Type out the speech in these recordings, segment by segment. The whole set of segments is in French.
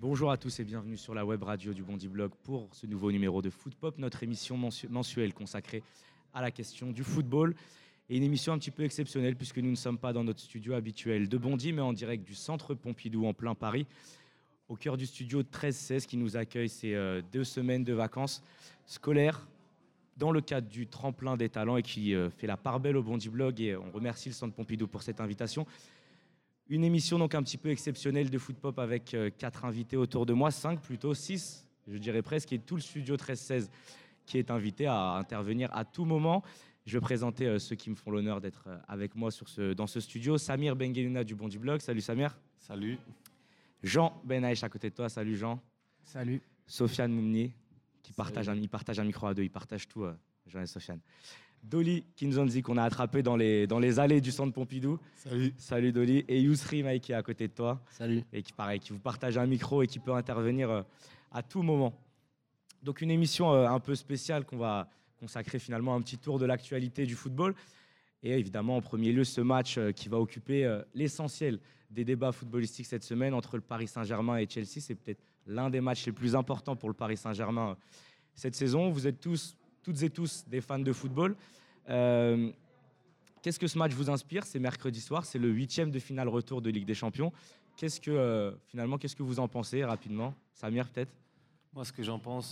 Bonjour à tous et bienvenue sur la web radio du Bondy Blog pour ce nouveau numéro de Foot Pop, notre émission mensuelle consacrée à la question du football. Et une émission un petit peu exceptionnelle puisque nous ne sommes pas dans notre studio habituel de Bondy, mais en direct du centre Pompidou en plein Paris, au cœur du studio 13-16 qui nous accueille ces 2 semaines de vacances scolaires dans le cadre du tremplin des talents et qui fait la part belle au Bondy Blog. Et on remercie le centre Pompidou pour cette invitation. Une émission donc un petit peu exceptionnelle de Foot Pop avec 4 invités autour de moi, 5 plutôt, 6 je dirais presque, et tout le studio 13-16 qui est invité à intervenir à tout moment. Je vais présenter ceux qui me font l'honneur d'être avec moi dans ce studio. Samir Bengeluna du Bondy Blog. Salut Samir. Salut. Jean Benaïch à côté de toi. Salut Jean. Salut. Sofiane Moumni qui partage un micro à deux. Il partage tout, Jean et Sofiane. Dolly Kinzonzi qu'on a attrapé dans les allées du centre Pompidou. Salut. Salut Dolly. Et Yousri Maï qui est à côté de toi. Salut. Et qui vous partage un micro et qui peut intervenir à tout moment. Donc une émission un peu spéciale qu'on va consacrer finalement à un petit tour de l'actualité du football. Et évidemment en premier lieu ce match qui va occuper l'essentiel des débats footballistiques cette semaine entre le Paris Saint-Germain et Chelsea. C'est peut-être l'un des matchs les plus importants pour le Paris Saint-Germain cette saison. Vous êtes toutes et tous des fans de football. Qu'est-ce que ce match vous inspire? C'est mercredi soir, c'est le 8e de finale retour de Ligue des Champions. Qu'est-ce que vous en pensez rapidement? Samir peut-être? Moi, ce que j'en pense,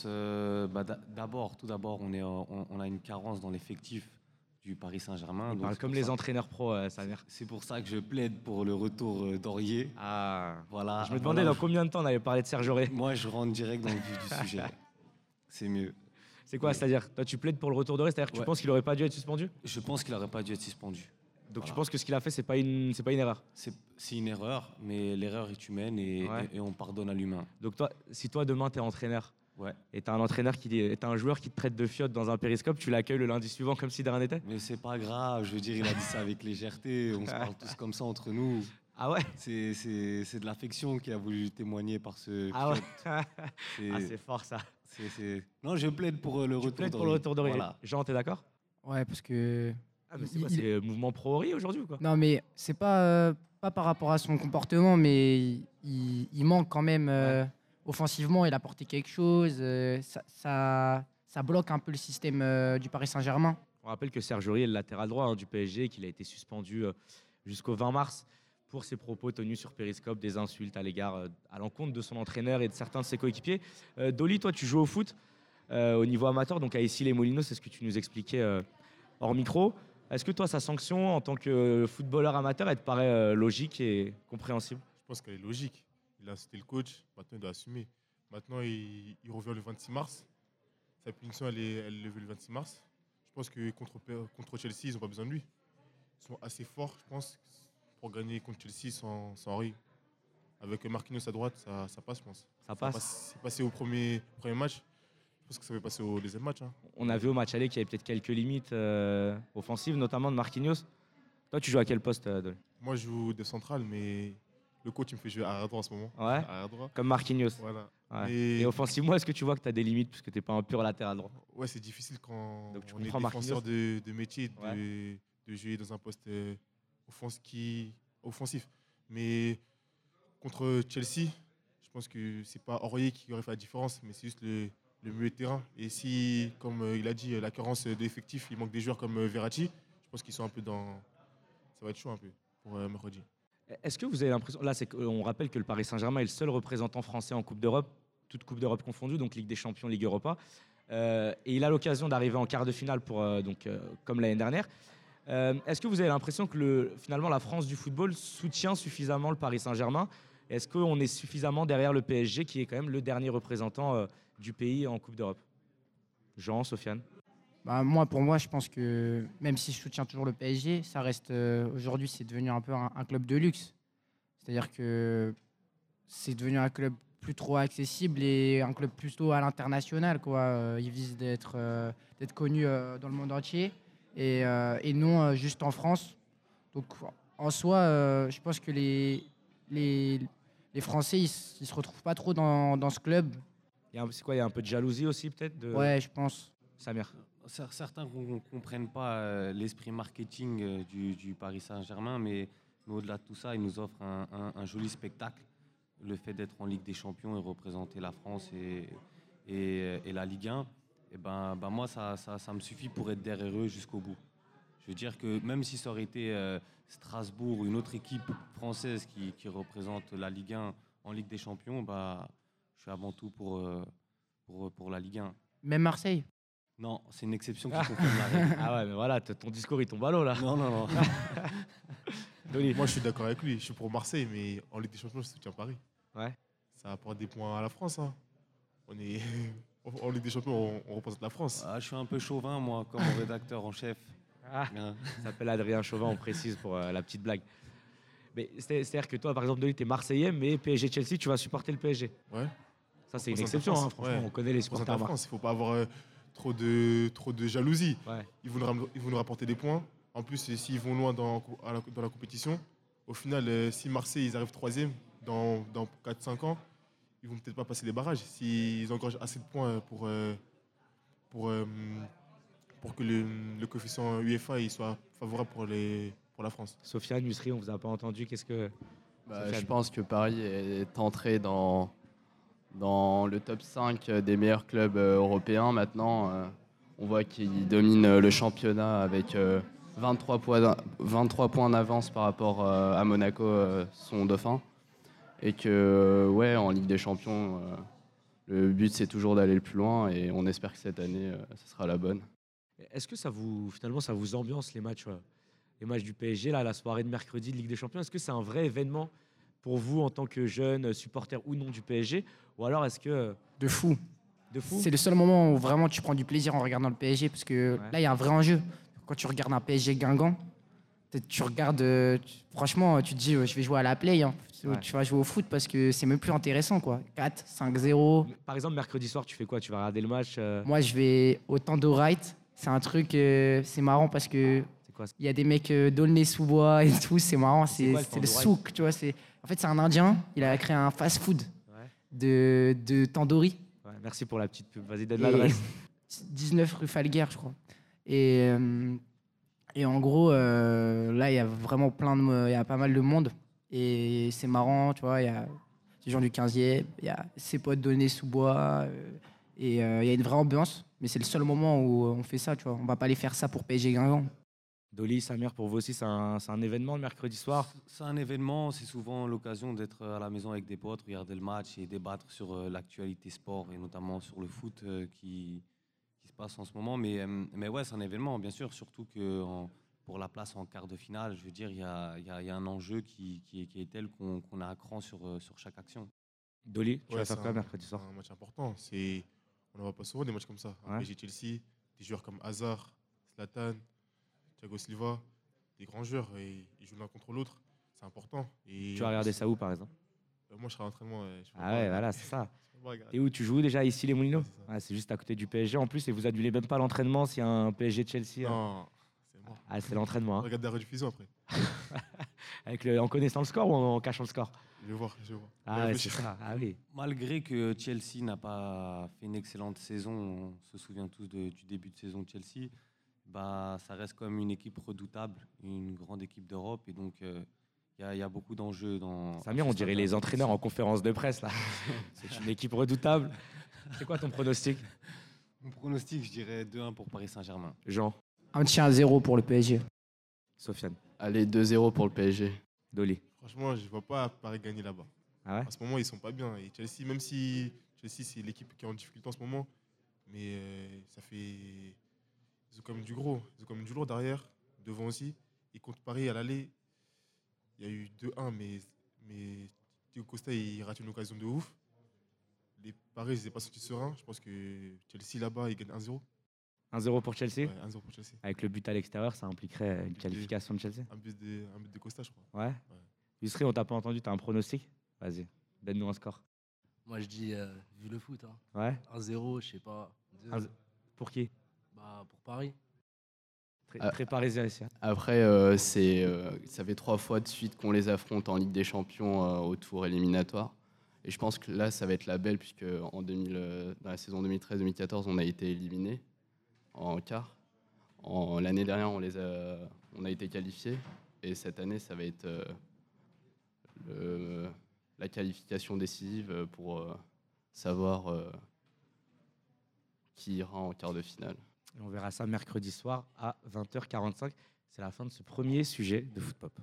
tout d'abord, on a une carence dans l'effectif du Paris Saint-Germain. Il parle comme les entraîneurs pro, Samir. C'est pour ça que je plaide pour le retour d'Aurier. Ah, voilà. Je me demandais dans combien de temps on allait parler de Serge Aurier. Moi, je rentre direct dans le vif du sujet. C'est mieux. C'est quoi? C'est-à-dire, toi, tu plaides pour le retour d'Aurier, c'est-à-dire que tu penses qu'il n'aurait pas dû être suspendu? Je pense qu'il n'aurait pas dû être suspendu. Donc tu penses que ce qu'il a fait, c'est pas une erreur? C'est une erreur, mais l'erreur est humaine et on pardonne à l'humain. Donc si toi demain t'es entraîneur, ouais, et t'as un joueur qui te traite de fiotte dans un périscope, tu l'accueilles le lundi suivant comme si de rien n'était? Mais c'est pas grave, je veux dire, il a dit ça avec légèreté, on se parle tous comme ça entre nous. Ah ouais? C'est de l'affection qu'il a voulu témoigner par ce Ah ouais. fiotte. C'est fort ça. Non, je plaide pour le retour d'Aurier. Pour le retour d'Aurier. Voilà. Jean, t'es d'accord? Ouais, parce que... Ah mais c'est quoi, c'est mouvement pro-Aurier aujourd'hui ou quoi? Non, mais c'est pas par rapport à son comportement, mais il manque quand même offensivement. Il a apporté quelque chose. Ça bloque un peu le système du Paris Saint-Germain. On rappelle que Serge Aurier est le latéral droit du PSG, qu'il a été suspendu jusqu'au 20 mars pour ses propos tenus sur Périscope, des insultes à l'encontre de son entraîneur et de certains de ses coéquipiers. Dolly, toi, tu joues au foot au niveau amateur, donc à Issy-les-Moulineaux, c'est ce que tu nous expliquais hors micro. Est-ce que toi, sa sanction en tant que footballeur amateur, elle te paraît logique et compréhensible? Je pense qu'elle est logique. Il a cité le coach, maintenant il doit assumer. Maintenant, il revient le 26 mars. Sa punition, elle est levée le 26 mars. Je pense que contre Chelsea, ils n'ont pas besoin de lui. Ils sont assez forts, je pense, pour gagner contre Chelsea sans Henry. Avec Marquinhos à droite, ça passe, je pense. Ça passe. C'est passé au premier match. Je pense que ça va passer au deuxième match. On a vu au match aller qu'il y avait peut-être quelques limites offensives, notamment de Marquinhos. Toi, tu joues à quel poste, Dolly? Moi, je joue de central, mais le coach il me fait jouer arrière droit en ce moment. Ouais. Arrière droit. Comme Marquinhos. Voilà. Ouais. Et offensivement, est-ce que tu vois que tu as des limites parce que tu n'es pas un pur latéral droit? Ouais, c'est difficile quand donc, on est défenseur de métier de jouer dans un poste offensif. Mais contre Chelsea, je pense que c'est pas Aurier qui aurait fait la différence, mais c'est juste le milieu de terrain. Et si, comme il a dit, la carence d'effectifs, il manque des joueurs comme Verratti, je pense qu'ils sont un peu dans... Ça va être chaud un peu pour mercredi. Est-ce que vous avez l'impression... Là, on rappelle que le Paris Saint-Germain est le seul représentant français en Coupe d'Europe, toute Coupe d'Europe confondue, donc Ligue des Champions, Ligue Europa. Et il a l'occasion d'arriver en quart de finale comme l'année dernière. Est-ce que vous avez l'impression que finalement la France du football soutient suffisamment le Paris Saint-Germain? Est-ce qu'on est suffisamment derrière le PSG qui est quand même le dernier représentant du pays en Coupe d'Europe? Jean, Sofiane? Pour moi, je pense que même si je soutiens toujours le PSG, ça reste aujourd'hui, c'est devenu un peu un club de luxe. C'est-à-dire que c'est devenu un club plus trop accessible et un club plutôt à l'international, quoi. Il vise d'être connu dans le monde entier et non juste en France. Donc en soi, je pense que les Français, ils se retrouvent pas trop dans ce club. Il y a un peu de jalousie aussi peut-être Ouais, je pense. Samir? Certains ne comprennent pas l'esprit marketing du Paris Saint-Germain, mais au-delà de tout ça, ils nous offrent un joli spectacle. le fait d'être en Ligue des Champions et représenter la France et la Ligue 1, et moi, ça me suffit pour être derrière eux jusqu'au bout. Je veux dire que même si ça aurait été Strasbourg ou une autre équipe française qui représente la Ligue 1 en Ligue des Champions, je suis avant tout pour la Ligue 1. Même Marseille. Non, c'est une exception qui confirme la règle. Ah ouais, mais voilà, ton discours il tombe à l'eau là. Non. Dolly. Moi, je suis d'accord avec lui. Je suis pour Marseille, mais en Ligue des Champions, je soutiens Paris. Ouais. Ça apporte des points à la France. Hein. On est en Ligue des Champions, on représente la France. Je suis un peu chauvin, moi, comme mon rédacteur en chef. Ah, il s'appelle Adrien Chauvin, on précise pour la petite blague. Mais c'est-à-dire que toi, par exemple, Dolly, t'es Marseillais, mais PSG-Chelsea, tu vas supporter le PSG. Ouais. Ça, c'est une représente la exception, France. hein, franchement, Ouais. on connaît les On représente supporters la marseillais. France. Il ne faut pas avoir trop de jalousie. Ouais. Ils vont nous rapporter des points. En plus, s'ils vont loin dans la compétition, au final, si Marseille ils arrivent troisième dans 4-5 ans, ils vont peut-être pas passer les barrages. S'ils engagent assez de points pour que le coefficient UEFA il soit favorable pour la France. Sofiane, Nusri, on vous a pas entendu. Qu'est-ce que. Je pense que Paris est entré dans le top 5 des meilleurs clubs européens maintenant. On voit qu'ils dominent le championnat avec 23 points d'avance par rapport à Monaco, son dauphin. Et que, en Ligue des Champions, le but c'est toujours d'aller le plus loin et on espère que cette année, ce sera la bonne. Est-ce que ça vous ambiance les matchs du PSG, là, la soirée de mercredi de Ligue des Champions? Est-ce que c'est un vrai événement pour vous en tant que jeune supporter ou non du PSG? Ou alors est-ce que. De fou. De fou? C'est le seul moment où vraiment tu prends du plaisir en regardant le PSG parce que Ouais. là, il y a un vrai enjeu. Quand tu regardes un PSG Guingamp, tu regardes, franchement, tu te dis, je vais jouer à la play. Hein. Ouais. Tu vas jouer au foot parce que c'est même plus intéressant. Quoi. 4, 5-0. Par exemple, mercredi soir, tu fais quoi? Tu vas regarder le match Moi, je vais au Tando Right. C'est un truc, c'est marrant parce que C'est quoi? il y a des mecs d'Aulnay-sous-Bois et tout. C'est marrant. C'est quoi, le C'est le Tando Right? souk. Tu vois, en fait, c'est un Indien. Il a créé un fast-food Ouais. de tandoori. Ouais, merci pour la petite pub. Vas-y, donne Et- l'adresse. 19 rue Falguer, je crois. Et en gros, là, il y a vraiment il y a pas mal de monde. Et c'est marrant, tu vois, il y a des gens du 15e, il y a ses potes d'Aulnay-sous-Bois. Il y a une vraie ambiance. Mais c'est le seul moment où on fait ça, tu vois. On va pas aller faire ça pour PSG Guingamp. Dolly, Samir, pour vous aussi, c'est un événement le mercredi soir. C'est un événement, c'est souvent l'occasion d'être à la maison avec des potes, regarder le match et débattre sur l'actualité sport et notamment sur le foot qui se passe en ce moment. Mais ouais, c'est un événement, bien sûr, surtout que pour la place en quart de finale, je veux dire, il y a un enjeu qui est tel qu'on a un cran sur chaque action. Dolly, tu Ouais, vas faire c'est quoi un- mercredi c'est soir? un match important. On n'en voit pas souvent des matchs comme ça. Ouais. PSG-Chelsea, des joueurs comme Hazard, Zlatan, Thiago Silva, des grands joueurs et ils jouent l'un contre l'autre. C'est important. Et Tu vas regarder ça où, par exemple? Moi, je serai à l'entraînement. Je peux Ah pas ouais, regarder. voilà, c'est ça. Je peux pas regarder. Et où tu joues déjà ici les Moulineaux? Ouais, c'est ça. Ouais, c'est juste à côté du PSG en plus et vous annulez même pas l'entraînement s'il y a un PSG Chelsea. Non, c'est mort. Ah, c'est l'entraînement. On Hein. regarde la rediffusion après. En connaissant le score ou en cachant le score? Je vais voir. Je vais voir. Ah Ouais, ouais, mais c'est je- ça. Ah oui. Malgré que Chelsea n'a pas fait une excellente saison, on se souvient tous du début de saison de Chelsea, ça reste quand même une équipe redoutable, une grande équipe d'Europe. Et donc, il y a beaucoup d'enjeux dans. Samir, on dirait les entraîneurs en conférence de presse là. C'est une équipe redoutable. C'est quoi ton pronostic, Mon pronostic, je dirais 2-1 pour Paris Saint-Germain. Jean, Un petit 1-0 pour le PSG. Sofiane, Allez, 2-0 pour le PSG. Dolly? Franchement, je ne vois pas Paris gagner là-bas. Ah ouais? En ce moment, ils sont pas bien. Et Chelsea, même si Chelsea, c'est l'équipe qui est en difficulté en ce moment, mais ça fait. Ils ont quand même du gros. Ils ont quand même du lourd derrière, devant aussi. Et contre Paris, à l'aller, il y a eu 2-1, mais Thiago Costa, il rate une occasion de ouf. Les Paris, ils n'étaient pas sortis sereins. Je pense que Chelsea, là-bas, ils gagnent 1-0. 1-0 pour Chelsea? Ouais, 1-0 pour Chelsea. Avec le but à l'extérieur, ça impliquerait une qualification de Chelsea? Un but de Costa, je crois. Ouais. Yusri, on t'a pas entendu, t'as un pronostic? Vas-y, donne-nous un score. Moi, je dis, vu le foot, hein, Ouais? 1-0, je sais pas. 2-0. Pour qui? Pour Paris. Très parisien ici. Hein. Après, ça fait 3 fois de suite qu'on les affronte en Ligue des Champions au tour éliminatoire. Et je pense que là, ça va être la belle, puisque dans la saison 2013-2014, on a été éliminés en quart. L'année dernière, on a été qualifiés. Et cette année, ça va être la la qualification décisive pour savoir qui ira en quart de finale. Et on verra ça mercredi soir à 20h45. C'est la fin de ce premier sujet de Foot Pop.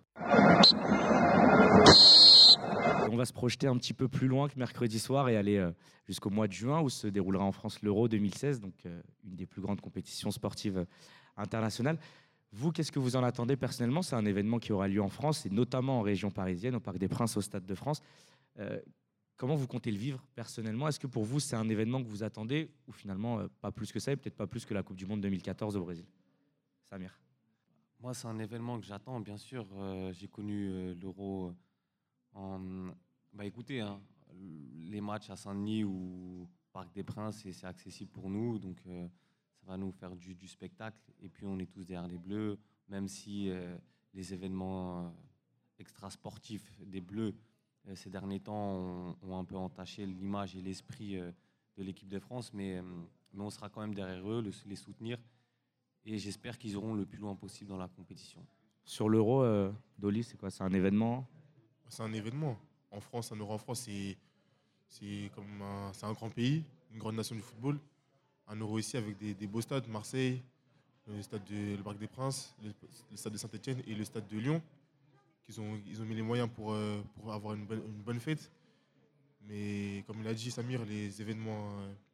Et on va se projeter un petit peu plus loin que mercredi soir et aller jusqu'au mois de juin où se déroulera en France l'Euro 2016, donc une des plus grandes compétitions sportives internationales. Vous, qu'est-ce que vous en attendez personnellement? C'est un événement qui aura lieu en France et notamment en région parisienne, au Parc des Princes, au Stade de France. Comment vous comptez le vivre personnellement? Est-ce que pour vous, c'est un événement que vous attendez ou finalement pas plus que ça et peut-être pas plus que la Coupe du Monde 2014 au Brésil? Samir. Moi, c'est un événement que j'attends, bien sûr. J'ai connu l'Euro en... Bah écoutez, hein, les matchs à Saint-Denis ou Parc des Princes, c'est accessible pour nous. Donc, ça va nous faire du spectacle. Et puis, on est tous derrière les Bleus, même si les événements extra-sportifs des Bleus, ces derniers temps, ont un peu entaché l'image et l'esprit de l'équipe de France. Mais on sera quand même derrière eux, les soutenir. Et j'espère qu'ils iront le plus loin possible dans la compétition. Sur l'Euro, Dolly, c'est quoi? C'est un événement? C'est un événement. En France, un Euro en France, c'est un grand pays, une grande nation du football. Un Euro ici avec des beaux stades, Marseille, le Parc des Princes, le stade de Saint-Etienne et le stade de Lyon. Ils ont mis les moyens pour avoir une bonne fête. Mais comme l'a dit Samir, les événements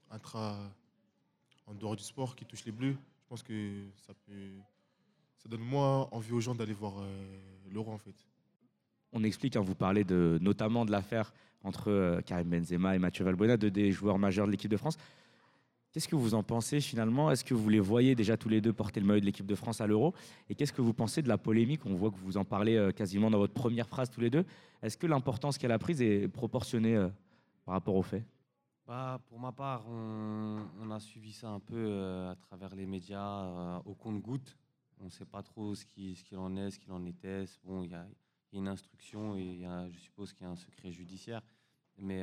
en dehors du sport qui touchent les Bleus, je pense que ça donne moins envie aux gens d'aller voir l'Euro en fait. On explique, hein, vous parlez notamment de l'affaire entre Karim Benzema et Mathieu Valbuena, des joueurs majeurs de l'équipe de France. Qu'est-ce que vous en pensez finalement? Est-ce que vous les voyez déjà tous les deux porter le maillot de l'équipe de France à l'Euro? Et qu'est-ce que vous pensez de la polémique? On voit que vous en parlez quasiment dans votre première phrase tous les deux. Est-ce que l'importance qu'elle a prise est proportionnée par rapport aux faits? Bah, pour ma part, on a suivi ça un peu à travers les médias au compte-gouttes. On ne sait pas trop ce qu'il en est, ce qu'il en était. Bon, il y a une instruction et je suppose qu'il y a un secret judiciaire. Mais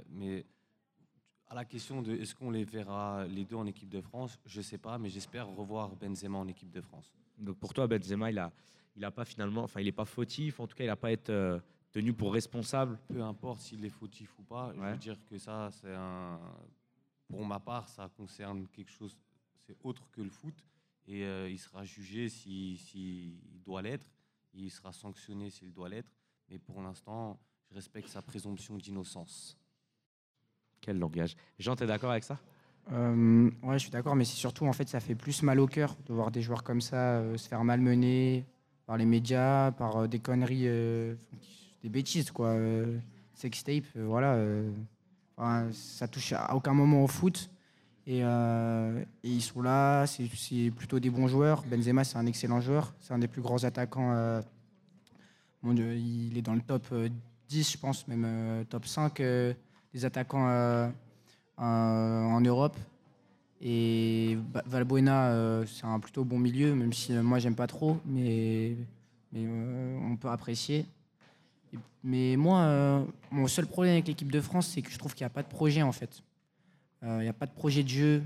à la question de est-ce qu'on les verra les deux en équipe de France, je ne sais pas, mais j'espère revoir Benzema en équipe de France. Donc pour toi, Benzema, il a pas finalement, enfin, il n'est pas fautif. En tout cas, il n'a pas été tenu pour responsable. Peu importe s'il est fautif ou pas, je veux dire que ça, pour ma part, ça concerne quelque chose, c'est autre que le foot. Et il sera jugé s'il doit l'être. Il sera sanctionné s'il doit l'être. Mais pour l'instant, je respecte sa présomption d'innocence. Quel langage. Jean, tu es d'accord avec ça? Ouais, je suis d'accord, mais c'est surtout, en fait, ça fait plus mal au cœur de voir des joueurs comme ça se faire malmener par les médias, par des conneries, des bêtises, quoi. Sextape, voilà. Enfin, ça touche à aucun moment au foot. Et ils sont là, c'est plutôt des bons joueurs. Benzema, c'est un excellent joueur. C'est un des plus grands attaquants. Il est dans le top 10, je pense, même top 5 des attaquants en Europe. Et Valbuena, c'est un plutôt bon milieu, même si moi, j'aime pas trop, mais on peut apprécier. Mais moi, mon seul problème avec l'équipe de France, c'est que je trouve qu'il n'y a pas de projet, en fait. Il n'y a pas de projet de jeu.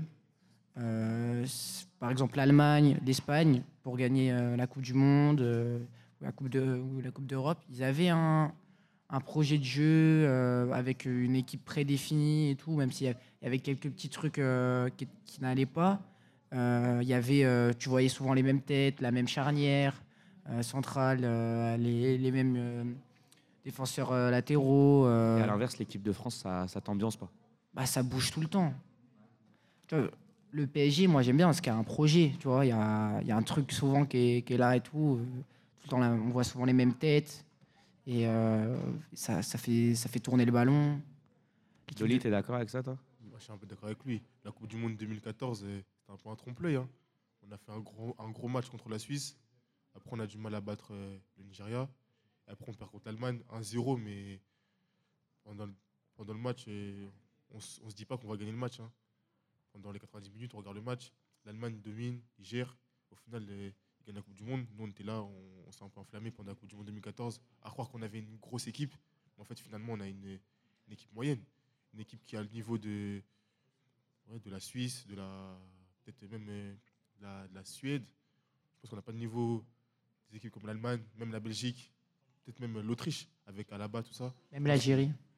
Par exemple, l'Allemagne, l'Espagne, pour gagner la Coupe du Monde ou la Coupe d'Europe, ils avaient un projet de jeu avec une équipe prédéfinie et tout, même s'il y avait quelques petits trucs qui n'allaient pas. Tu voyais souvent les mêmes têtes, la même charnière centrale, les mêmes défenseurs latéraux. Et à l'inverse, l'équipe de France, ça t'ambiance pas? Bah, ça bouge tout le temps. Tu vois, le PSG, moi j'aime bien parce qu'il y a un projet. Tu vois, il y a un truc souvent qui est là et tout. Tout le temps, là, on voit souvent les mêmes têtes. Et ça fait tourner le ballon. Dolly, t'es d'accord avec ça, toi? Moi, je suis un peu d'accord avec lui. La Coupe du Monde 2014, c'était un peu un trompe-l'œil. Hein. On a fait un gros match contre la Suisse. Après, on a du mal à battre le Nigeria. Et après, on perd contre l'Allemagne 1-0. Mais pendant le match, on ne se dit pas qu'on va gagner le match. Hein. Pendant les 90 minutes, on regarde le match. L'Allemagne domine, il gère. Au final, ils gagnent la Coupe du Monde. Nous, on était là, on s'est un peu enflammé pendant la Coupe du Monde 2014. À croire qu'on avait une grosse équipe. Mais en fait, finalement, on a une équipe moyenne. Une équipe qui a le niveau de la Suisse, peut-être même de la Suède. Je pense qu'on n'a pas le niveau des équipes comme l'Allemagne, même la Belgique, peut-être même l'Autriche, avec Alaba, tout ça. Même l'Algérie.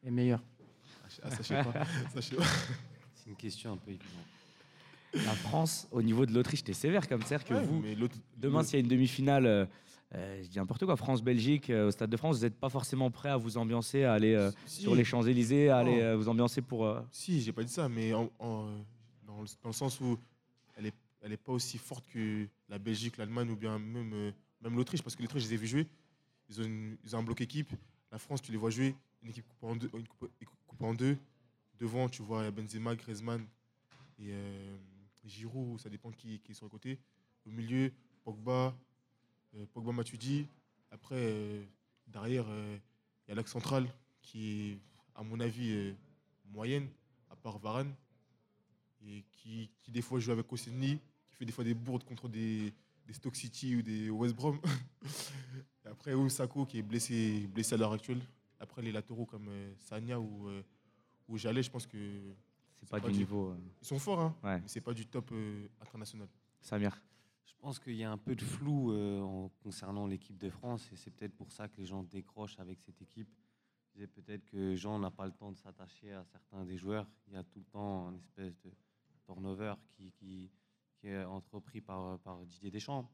est meilleur? Ah, ça, je sais pas. Ça, je sais pas. C'est une question un peu évidente. La France, au niveau de l'Autriche, t'es sévère comme ça, que Ouais, vous, mais demain, s'il y a une demi-finale, je dis n'importe quoi, France-Belgique, au Stade de France, vous n'êtes pas forcément prêt à vous ambiancer, à aller Si. sur les Champs-Élysées, à aller Non. vous ambiancer pour. Si, j'ai pas dit ça, mais dans le sens où elle est pas aussi forte que la Belgique, l'Allemagne ou bien même l'Autriche, parce que l'Autriche, je les ai vus jouer. Ils ont un bloc équipe. La France, tu les vois jouer, une équipe coupée en deux. Devant, tu vois, il y a Benzema, Griezmann et Giroud, ça dépend qui est sur le côté. Au milieu, Pogba Matuidi. Après, derrière, il y a l'axe central qui est, à mon avis, moyenne, à part Varane, et qui des fois joue avec Koscielny, qui fait des fois des bourdes contre des Stoke City ou des West Brom. Et après, Sako qui est blessé à l'heure actuelle. Après, les latéraux comme Sagna ou Jallet, je pense que C'est pas du niveau. ils sont forts, hein, Ouais. mais c'est pas du top international. Samir. Je pense qu'il y a un peu de flou concernant l'équipe de France et c'est peut-être pour ça que les gens décrochent avec cette équipe. Je disais peut-être que Jean n'a pas le temps de s'attacher à certains des joueurs. Il y a tout le temps une espèce de turnover qui est entrepris par Didier Deschamps.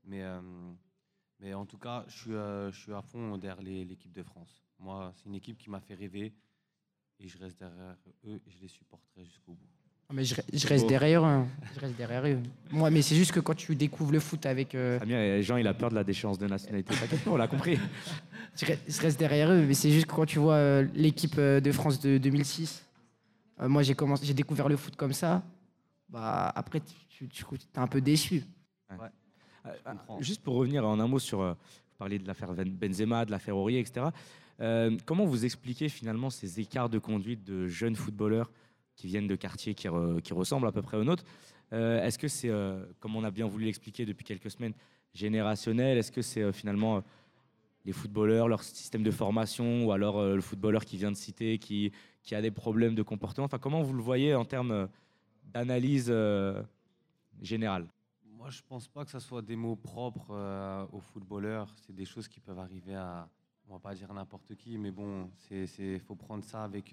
Mais en tout cas, je suis à fond derrière l'équipe de France. Moi, c'est une équipe qui m'a fait rêver et je reste derrière eux et je les supporterai jusqu'au bout. Mais je reste derrière eux. Hein. Je reste derrière eux. Moi, mais c'est juste que quand tu découvres le foot avec. Samir, Jean, il a peur de la déchéance de nationalité. T'inquiète pas, on l'a compris. Je reste derrière eux, mais c'est juste que quand tu vois l'équipe de France de 2006, moi j'ai découvert le foot comme ça. Bah, après, tu es un peu déçu. comprends. Juste pour revenir en un mot sur. Vous parliez de l'affaire Benzema, de l'affaire Aurier, etc. Comment vous expliquez finalement ces écarts de conduite de jeunes footballeurs qui viennent de quartiers qui ressemblent à peu près aux nôtres? Est-ce que c'est, comme on a bien voulu l'expliquer depuis quelques semaines, générationnel? Est-ce que c'est finalement les footballeurs, leur système de formation, ou alors le footballeur qui vient de citer, qui a des problèmes de comportement? Enfin, comment vous le voyez en termes d'analyse générale? Moi, je pense pas que ça soit des mots propres aux footballeurs. C'est des choses qui peuvent arriver à, on va pas dire n'importe qui, mais bon, faut prendre ça avec.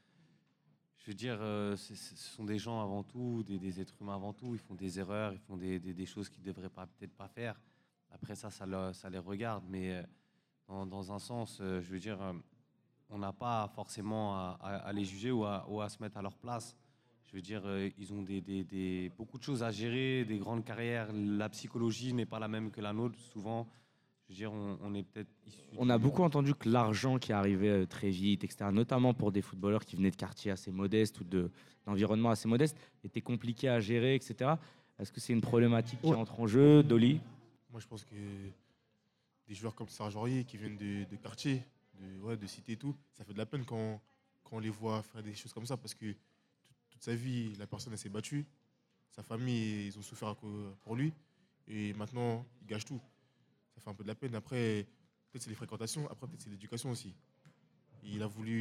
Je veux dire, ce sont des gens avant tout, des êtres humains avant tout. Ils font des erreurs, ils font des choses qu'ils devraient peut-être pas faire. Après ça les regarde, mais dans un sens, je veux dire, on n'a pas forcément à les juger ou à se mettre à leur place. Je veux dire, ils ont beaucoup de choses à gérer, des grandes carrières. La psychologie n'est pas la même que la nôtre, souvent. Je veux dire, on est peut-être issus. On a beaucoup entendu que l'argent qui arrivait très vite, etc., notamment pour des footballeurs qui venaient de quartiers assez modestes ou d'environnements assez modestes, était compliqué à gérer, etc. Est-ce que c'est une problématique qui entre en jeu, Dolly? Moi, je pense que des joueurs comme Serge Aurier qui viennent de quartier, de cité et tout, ça fait de la peine quand on les voit faire des choses comme ça parce que toute sa vie, la personne elle s'est battue, sa famille, ils ont souffert pour lui et maintenant, il gâche tout. Ça fait un peu de la peine. Après, peut-être c'est les fréquentations, après peut-être c'est l'éducation aussi. Il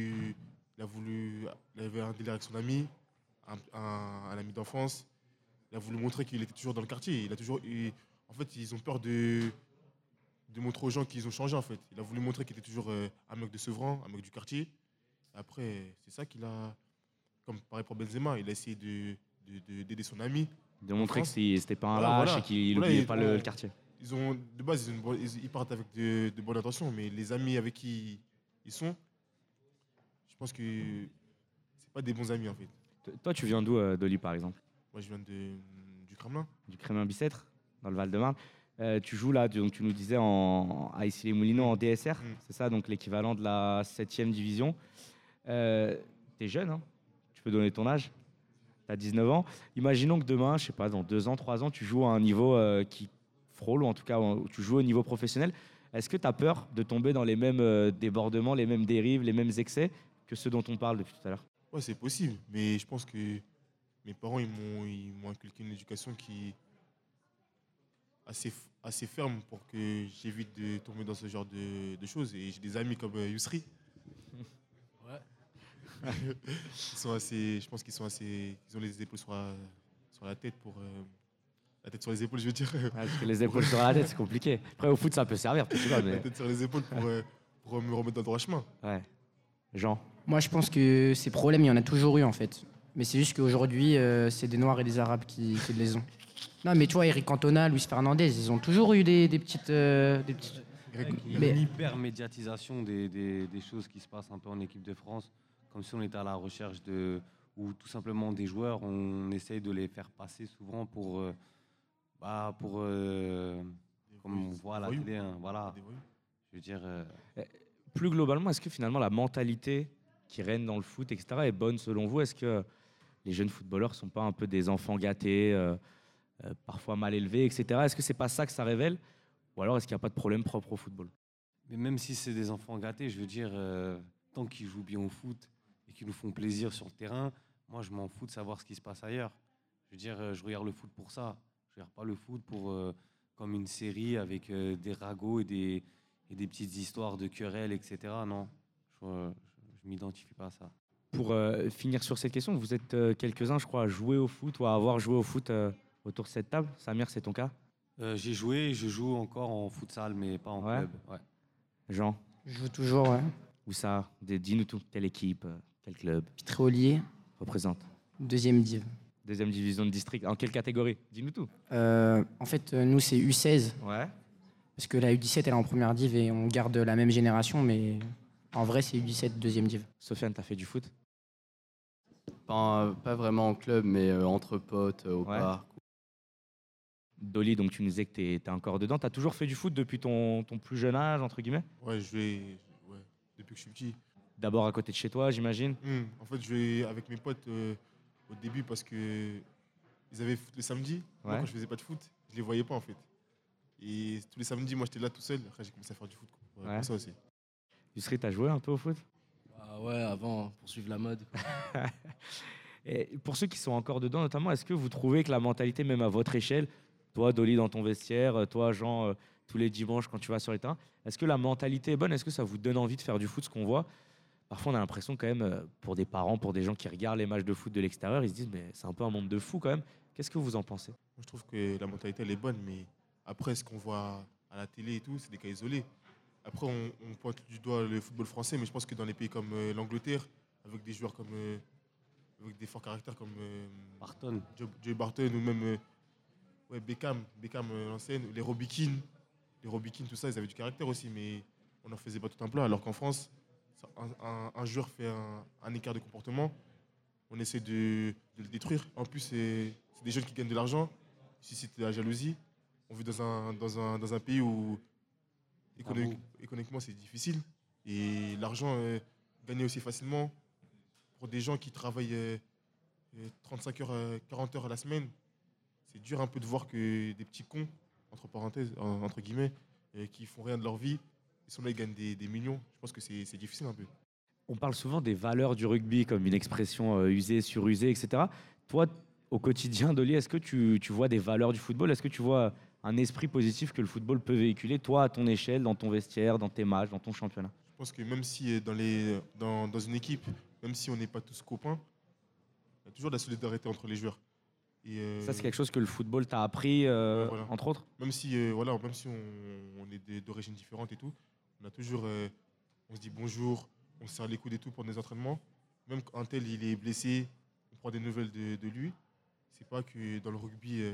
avait un délire avec son ami, un ami d'enfance. Il a voulu montrer qu'il était toujours dans le quartier. En fait, ils ont peur de montrer aux gens qu'ils ont changé. En fait, il a voulu montrer qu'il était toujours un mec de Sevran, un mec du quartier. Après, c'est ça qu'il a, comme pareil pour Benzema, il a essayé d'aider son ami. De montrer que France. c'était pas un Voilà, lâche voilà. et qu'il Voilà, n'oubliait et- pas le quartier. De base, ils partent avec de bonnes intentions, mais les amis avec qui ils sont, je pense que c'est pas des bons amis en fait. Toi, tu viens d'où, Dolly, par exemple? Moi, je viens du Kremlin. Du Crémin-Bicêtre, dans le Val-de-Marne. Tu joues là, donc tu nous disais, à Issy-les-Moulineaux en DSR, c'est ça, donc l'équivalent de la 7e division. T'es jeune, hein, tu peux donner ton âge, t'as 19 ans. Imaginons que demain, je sais pas, dans 2 ans, 3 ans, tu joues à un niveau qui frôle, ou en tout cas, où tu joues au niveau professionnel. Est-ce que tu as peur de tomber dans les mêmes débordements, les mêmes dérives, les mêmes excès que ceux dont on parle depuis tout à l'heure? Ouais, c'est possible, mais je pense que mes parents ils m'ont inculqué une éducation qui assez ferme pour que j'évite de tomber dans ce genre de choses. Et j'ai des amis comme Yousri. Ouais. Je pense qu'ils sont assez, ils ont les épaules sur la tête pour la tête sur les épaules, je veux dire. Ouais, parce que les épaules sur la tête, c'est compliqué. Après, au foot, ça peut servir, tu vois, La mais... tête sur les épaules pour me remettre dans le droit chemin. Ouais. Jean, Moi, je pense que ces problèmes, il y en a toujours eu en fait. Mais c'est juste qu'aujourd'hui, c'est des Noirs et des Arabes qui les ont. Non, mais tu vois, Eric Cantona, Luis Fernandez, ils ont toujours eu des petites. Greg, Il y a Mais- une hyper médiatisation des choses qui se passent un peu en équipe de France, comme si on était à la recherche de, ou tout simplement des joueurs, on essaye de les faire passer souvent pour comme on voit à la voyous. télé, hein, voilà. Des voyous. Je veux dire, Plus globalement, est-ce que finalement la mentalité qui règne dans le foot, etc., est bonne selon vous? Est-ce que les jeunes footballeurs ne sont pas un peu des enfants gâtés, parfois mal élevés, etc. Est-ce que c'est pas ça que ça révèle? Ou alors est-ce qu'il n'y a pas de problème propre au football? mais même si c'est des enfants gâtés, je veux dire, tant qu'ils jouent bien au foot et qu'ils nous font plaisir sur le terrain, moi je m'en fous de savoir ce qui se passe ailleurs. Je veux dire, je regarde le foot pour ça. Je regarde pas le foot pour comme une série avec des ragots et des petites histoires de querelles, etc. Non, je m'identifie pas à ça. Pour finir sur cette question, vous êtes quelques-uns, je crois, à jouer au foot ou à avoir joué au foot autour de cette table. Samir, c'est ton cas? J'ai joué et je joue encore en futsal, mais pas en Ouais. club. Ouais. Jean, Je joue toujours, ouais. où ça? Dis-nous tout. Quelle équipe, quel club Pitréolier, représente? deuxième div. Deuxième division de district. En quelle catégorie? Dis-nous tout. En fait, nous, c'est U16, Ouais. parce que la U17, elle est en première div et on garde la même génération, mais en vrai, c'est U17, deuxième div. Sofiane, t'as fait du foot? Pas vraiment en club, mais entre potes, au Ouais. parc. Dolly, donc tu nous disais que t'es encore dedans. T'as toujours fait du foot depuis ton plus jeune âge, entre guillemets? Ouais, je vais. Ouais, depuis que je suis petit. D'abord à côté de chez toi, j'imagine. En fait, je vais avec mes potes au début parce que ils avaient foot le samedi. Moi, Ouais. quand je faisais pas de foot, je les voyais pas en fait. Et tous les samedis, moi, j'étais là tout seul. Après, j'ai commencé à faire du foot. Quoi. Ouais, Ouais. comme ça aussi. Yusri, t'as joué un peu au foot? Ah ouais, avant, pour suivre la mode. quoi. Et pour ceux qui sont encore dedans, notamment, est-ce que vous trouvez que la mentalité, même à votre échelle, toi, Dolly, dans ton vestiaire, toi, Jean, tous les dimanches quand tu vas sur les terrains, est-ce que la mentalité est bonne? Est-ce que ça vous donne envie de faire du foot? Ce qu'on voit, parfois, on a l'impression quand même, pour des parents, pour des gens qui regardent les matchs de foot de l'extérieur, ils se disent, mais c'est un peu un monde de fous quand même. Qu'est-ce que vous en pensez? Moi, je trouve que la mentalité, elle est bonne, mais après, ce qu'on voit à la télé et tout, c'est des cas isolés. Après, on pointe du doigt le football français, mais je pense que dans les pays comme l'Angleterre, avec des joueurs comme, avec des forts caractères comme Barton. Joey Barton ou même ouais, Beckham l'ancienne, les Robbie Keane, tout ça, ils avaient du caractère aussi, mais on n'en faisait pas tout un plat. Alors qu'en France, un joueur fait un écart de comportement, on essaie de le détruire. En plus, c'est des jeunes qui gagnent de l'argent, suscitent de la jalousie. On vit dans un pays où économiquement c'est difficile et l'argent gagné aussi facilement pour des gens qui travaillent 35 heures, 40 heures à la semaine. C'est dur un peu de voir que des petits cons, entre parenthèses, entre guillemets, qui font rien de leur vie, ils sont là, ils gagnent des millions. Je pense que c'est difficile un peu. On parle souvent des valeurs du rugby comme une expression usée, surusée, etc. Toi, au quotidien, Dolly, est-ce que tu vois des valeurs du football? Est-ce que tu vois un esprit positif que le football peut véhiculer, toi, à ton échelle, dans ton vestiaire, dans tes matchs, dans ton championnat? Je pense que même si dans une équipe, même si on n'est pas tous copains, il y a toujours de la solidarité entre les joueurs. Et, Ça, c'est quelque chose que le football t'a appris, voilà. entre autres? même si on est d'origines différentes et tout, on a toujours, on se dit bonjour, on se serre les coudes et tout pour nos entraînements. Même quand un tel il est blessé, on prend des nouvelles de lui. C'est pas que dans le rugby,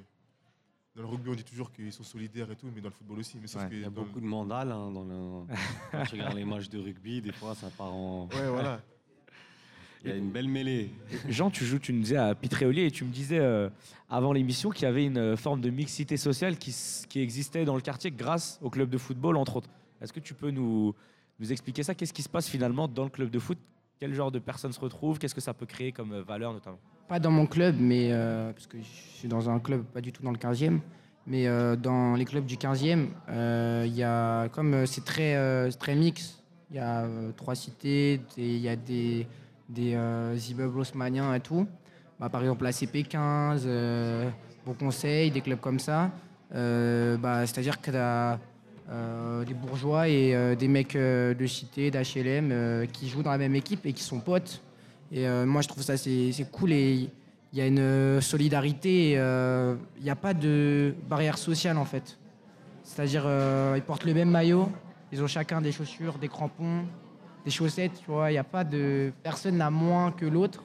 on dit toujours qu'ils sont solidaires et tout, mais dans le football aussi. Mais sauf Ouais, que Il y a dans beaucoup de mandales hein, quand tu regardes les matchs de rugby, des fois ça part en. Ouais, voilà. Il y a une belle mêlée. Jean, tu nous disais à Pitréolier et tu me disais avant l'émission qu'il y avait une forme de mixité sociale qui existait dans le quartier grâce au club de football, entre autres. Est-ce que tu peux nous expliquer ça? Qu'est-ce qui se passe finalement dans le club de foot? Quel genre de personnes se retrouvent? Qu'est-ce que ça peut créer comme valeur notamment? Pas dans mon club, mais parce que je suis dans un club pas du tout dans le 15e, mais dans les clubs du 15e, il y a, comme c'est très mix, il y a 3 cités, il y a des immeubles haussmanniens et tout. Bah, par exemple, la CP15, Bon Conseil, des clubs comme ça. C'est-à-dire que tu as des bourgeois et des mecs de cité, d'HLM, qui jouent dans la même équipe et qui sont potes. Et moi, je trouve ça c'est cool et il y a une solidarité. Il n'y a pas de barrière sociale en fait. C'est-à-dire ils portent le même maillot, ils ont chacun des chaussures, des crampons. des chaussettes, tu vois. Il y a pas de... Personne n'a moins que l'autre.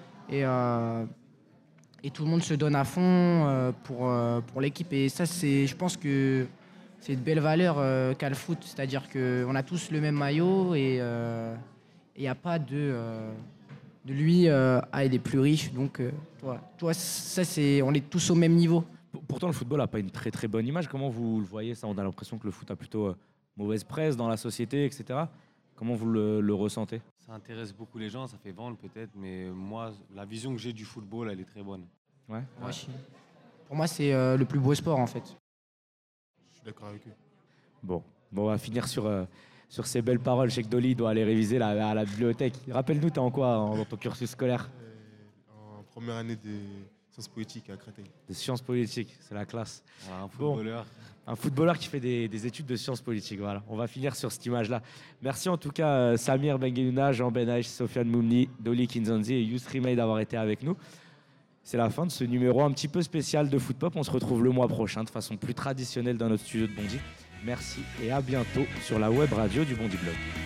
Et tout le monde se donne à fond pour l'équipe. Et ça, je pense que c'est de belles valeurs qu'a le foot. C'est-à-dire qu'on a tous le même maillot et il n'y a pas de lui, il est plus riche. Donc, toi, ça, on est tous au même niveau. Pourtant, le football n'a pas une très très bonne image. Comment vous le voyez ça? On a l'impression que le foot a plutôt mauvaise presse dans la société, etc. Comment vous le ressentez? Ça intéresse beaucoup les gens, ça fait vendre peut-être, mais moi, la vision que j'ai du football, elle est très bonne. Ouais. Pour moi, c'est le plus beau sport, en fait. Je suis d'accord avec eux. Bon, on va finir sur ces belles paroles. Je sais que Dolly doit aller réviser à la bibliothèque. Rappelle-nous, t'es en quoi dans ton cursus scolaire? En première année des sciences politiques à Créteil. Des sciences politiques, c'est la classe. Voilà, un footballeur. Un footballeur qui fait des études de sciences politiques. Voilà, on va finir sur cette image-là. Merci en tout cas Samir Benguenouna, Jean Benaïch, Sofiane Moumni, Dolly Kinzanzi et Yousri Mey d'avoir été avec nous. C'est la fin de ce numéro un petit peu spécial de Foot Pop. On se retrouve le mois prochain de façon plus traditionnelle dans notre studio de Bondy. Merci et à bientôt sur la web radio du Bondy Blog.